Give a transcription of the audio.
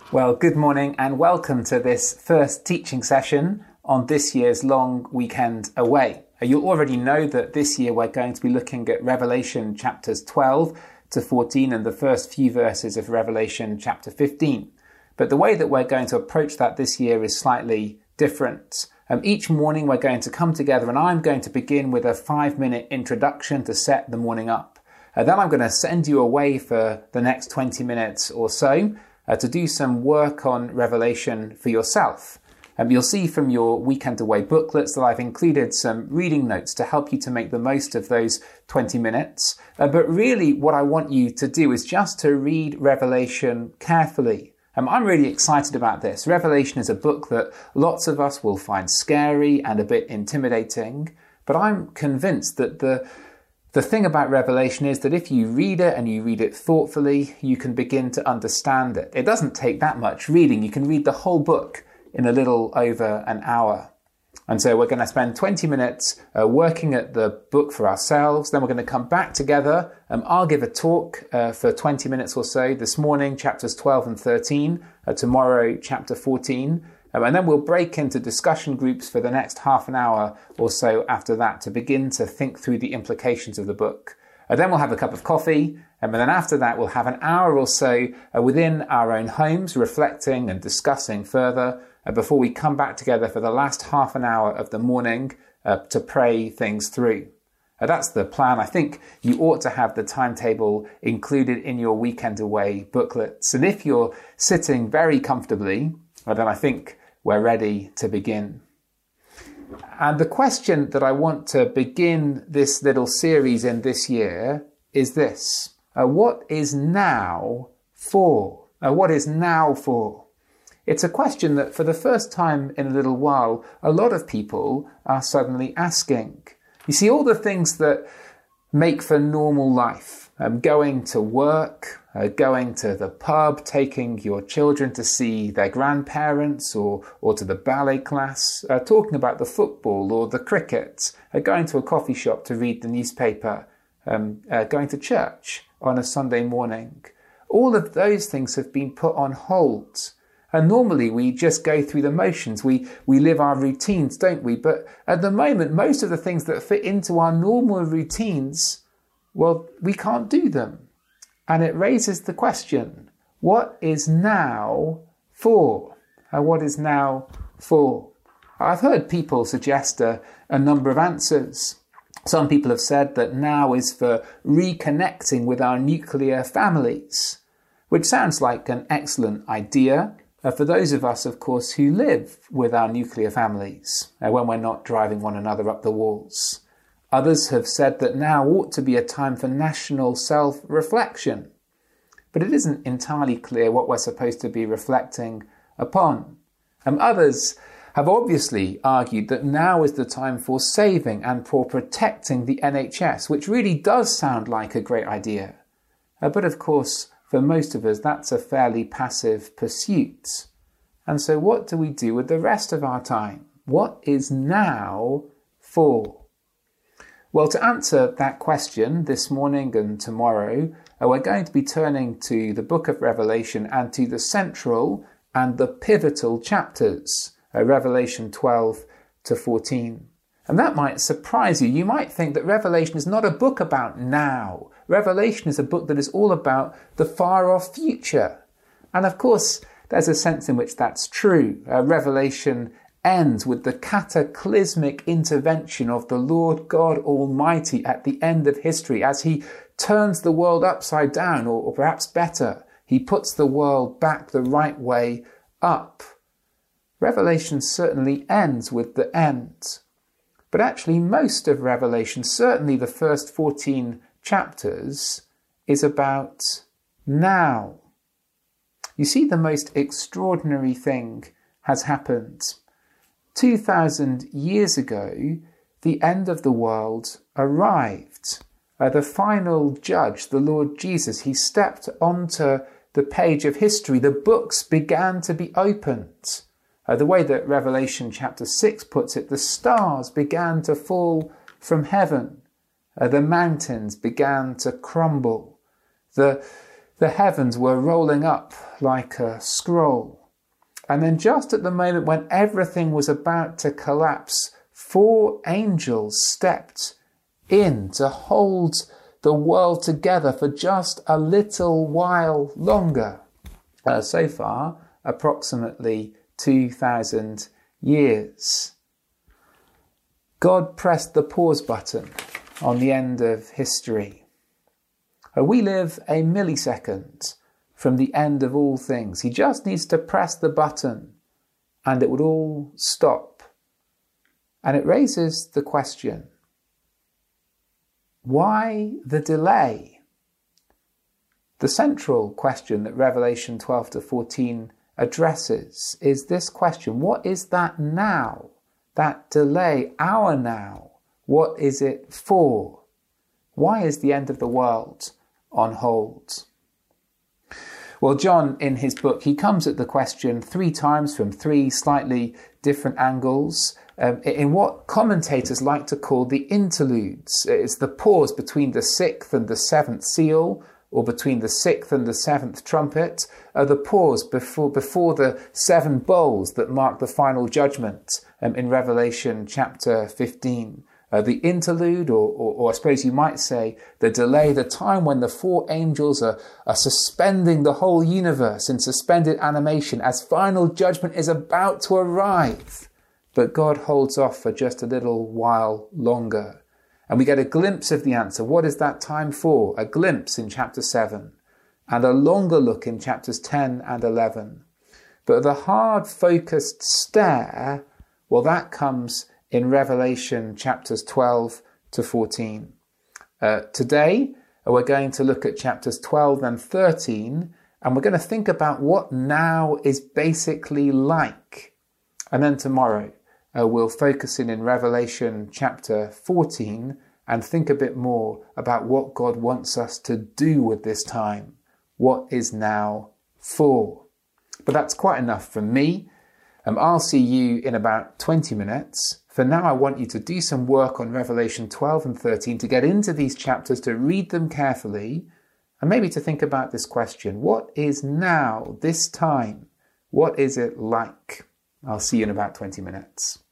Well, good morning and welcome to this first teaching session on this year's long weekend away. You already know that this year we're going to be looking at Revelation chapters 12 to 14 and the first few verses of Revelation chapter 15. But the way that we're going to approach that this year is slightly different. Each morning we're going to come together and I'm going to begin with a 5-minute introduction to set the morning up. Then I'm going to send you away for the next 20 minutes or so to do some work on Revelation for yourself. You'll see from your weekend away booklets that I've included some reading notes to help you to make the most of those 20 minutes. But really what I want you to do is just to read Revelation carefully. I'm really excited about this. Revelation is a book that lots of us will find scary and a bit intimidating, but I'm convinced that the thing about Revelation is that if you read it and you read it thoughtfully, you can begin to understand it. It doesn't take that much reading. You can read the whole book in a little over an hour. And so we're going to spend 20 minutes working at the book for ourselves. Then we're going to come back together. I'll give a talk for 20 minutes or so. This morning, chapters 12 and 13. Tomorrow, chapter 14. And then we'll break into discussion groups for the next half an hour or so after that to begin to think through the implications of the book. Then we'll have a cup of coffee. And then after that, we'll have an hour or so within our own homes, reflecting and discussing further before we come back together for the last half an hour of the morning to pray things through. That's the plan. I think you ought to have the timetable included in your weekend away booklets. And if you're sitting very comfortably, then I think we're ready to begin. And the question that I want to begin this little series in this year is this. What is now for? What is now for? It's a question that for the first time in a little while, a lot of people are suddenly asking. You see, all the things that make for normal life, going to work, going to the pub, taking your children to see their grandparents or to the ballet class, talking about the football or the cricket, going to a coffee shop to read the newspaper, going to church on a Sunday morning. All of those things have been put on hold. And normally we just go through the motions. We live our routines, don't we? But at the moment, most of the things that fit into our normal routines, well, we can't do them. And it raises the question, what is now for? What is now for? I've heard people suggest a number of answers. Some people have said that now is for reconnecting with our nuclear families, which sounds like an excellent idea. For those of us, of course, who live with our nuclear families, when we're not driving one another up the walls. Others have said that now ought to be a time for national self-reflection. But it isn't entirely clear what we're supposed to be reflecting upon. Others have obviously argued that now is the time for saving and for protecting the NHS, which really does sound like a great idea. But of course, for most of us, that's a fairly passive pursuit. And so what do we do with the rest of our time? What is now for? Well, to answer that question this morning and tomorrow, we're going to be turning to the book of Revelation and to the central and the pivotal chapters, Revelation 12 to 14. And that might surprise you. You might think that Revelation is not a book about now. Revelation is a book that is all about the far-off future. And of course, there's a sense in which that's true. Revelation ends with the cataclysmic intervention of the Lord God Almighty at the end of history as he turns the world upside down, or perhaps better, he puts the world back the right way up. Revelation certainly ends with the end. But actually most of Revelation, certainly the first 14 chapters, is about now. You see, the most extraordinary thing has happened. 2,000 years ago, the end of the world arrived. The final judge, the Lord Jesus, he stepped onto the page of history. The books began to be opened. The way that Revelation chapter 6 puts it, the stars began to fall from heaven. The mountains began to crumble. The heavens were rolling up like a scroll. And then just at the moment when everything was about to collapse, 4 angels stepped in to hold the world together for just a little while longer. So far, approximately 2,000 years. God pressed the pause button on the end of history. We live a millisecond from the end of all things. He just needs to press the button and it would all stop. And it raises the question, why the delay? The central question that Revelation 12 to 14 addresses is this question: what is that now? That delay, our now, what is it for? Why is the end of the world on hold? Well, John, in his book, he comes at the question 3 times from 3 slightly different angles, in what commentators like to call the interludes. It's the pause between the 6th and the 7th seal, or between the 6th and the 7th trumpet, the pause before the 7 bowls that mark the final judgment in Revelation chapter 15. The interlude, or I suppose you might say the delay, the time when the 4 angels are suspending the whole universe in suspended animation as final judgment is about to arrive. But God holds off for just a little while longer. And we get a glimpse of the answer. What is that time for? A glimpse in chapter 7 and a longer look in chapters 10 and 11. But the hard focused stare, well, that comes in Revelation chapters 12 to 14. Today, we're going to look at chapters 12 and 13, and we're going to think about what now is basically like. And then tomorrow, we'll focus in Revelation chapter 14 and think a bit more about what God wants us to do with this time. What is now for? But that's quite enough from me. I'll see you in about 20 minutes. For now, I want you to do some work on Revelation 12 and 13 to get into these chapters, to read them carefully, and maybe to think about this question. What is now, this time? What is it like? I'll see you in about 20 minutes.